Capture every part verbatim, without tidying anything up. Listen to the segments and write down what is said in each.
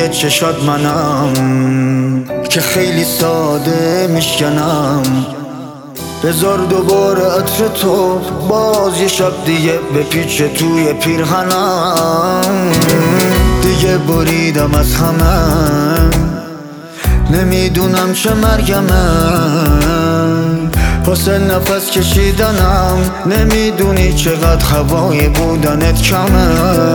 روی چشات منم که خیلی ساده میشکنم. بذار دوباره عطر تو باز یه شب دیگه بپیچه توی پیرهنم. دیگه بریدم از همه، نمیدونم چه مرگمه. واسه نفس کشیدنم نمیدونی چقدر هوای بودنت کمه.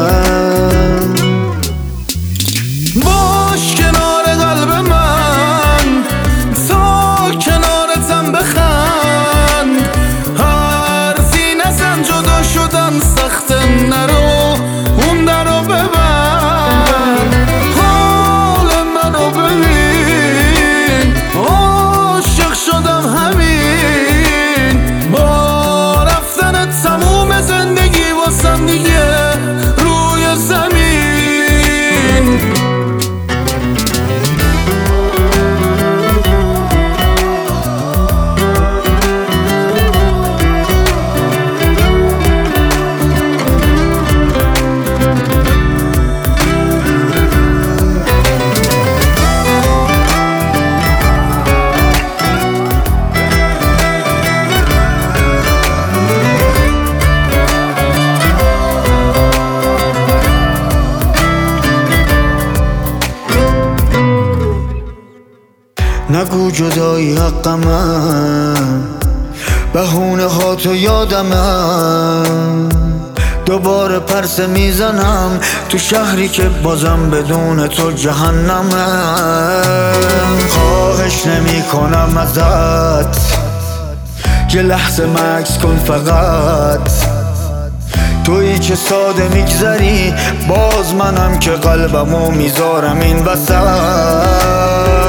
باش کنار قلب من تا کنارتم بخند، حرفی نزن جدا شدن سخته، نرو اون درو ببند. حال منو ببین عاشق شدم همین، با رفتن تموم زندگی واسم دیگه روی زمین. نگو جدایی حقمه، بهونه ها تو یادمه. دوباره پرسه میزنم تو شهری که بازم بدون تو جهنمه. خواهش نمی کنم ازت یه لحظه مکس کن فقط. تویی که ساده میگذری باز منم که قلبمو میذارم این وسط.